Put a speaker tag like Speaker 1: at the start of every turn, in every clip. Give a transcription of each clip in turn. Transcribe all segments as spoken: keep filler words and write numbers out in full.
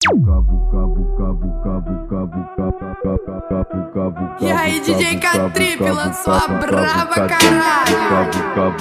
Speaker 1: E aí, D J K-Trip lançou a brava, caralho.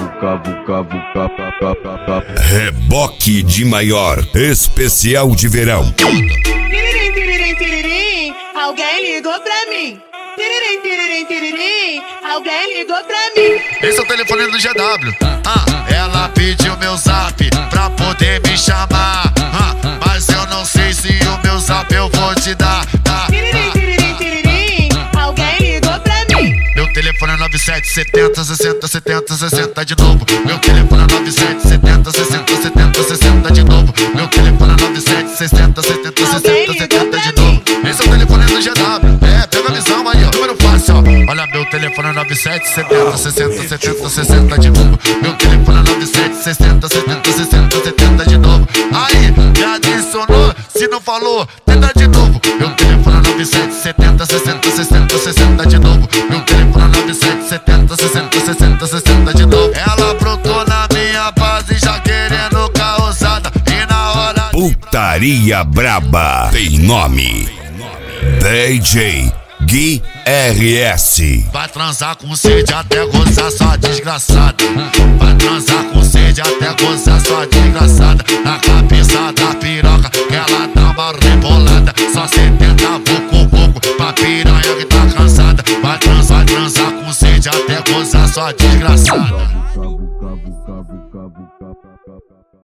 Speaker 2: Reboque de maior, especial de verão.
Speaker 3: Tiririm, tiririm, tiririm, alguém ligou pra mim. Tiririm, tiririm, tiririm, alguém ligou pra mim.
Speaker 4: Esse é o telefone do G W. Ah, ela pediu meu zap pra poder me chamar. Ah, mas eu não sei se o meu zap eu vou te dar. Ah,
Speaker 3: tiririm, tiririm, tiririm, alguém ligou pra mim.
Speaker 4: meu telefone é nove sete setenta, sessenta, setenta, sessenta de novo. Meu telefone é nove sete setenta, sessenta, setenta, sessenta de novo. Meu telefone é nove sete sessenta, setenta, sessenta, setenta de novo. Esse é o telefone do G W. É, pega a visão aí, ó. Número fácil, ó. Olha, meu telefone é nove sete setenta, sessenta, setenta, sessenta de novo. Meu telefone é nove sete sessenta, setenta, sessenta, setenta de novo. Aí, me adicionou, se não falou, tenta de novo. Meu telefone é nove sete setenta, sessenta, sessenta, sessenta de novo. Meu telefone é nove sete setenta, sessenta, sessenta, sessenta de novo. Ela brotou na minha base já querendo causada. E na hora
Speaker 2: Putaria braba tem nome: D J Gui R S.
Speaker 4: vai transar com sede até gozar sua desgraçada. Vai transar com sede até gozar sua desgraçada. Na cabeça da piroca que ela dá uma rebolada. Só setenta pouco pouco pra piranha que tá cansada. Vai transar, vai transar com sede até gozar sua desgraçada.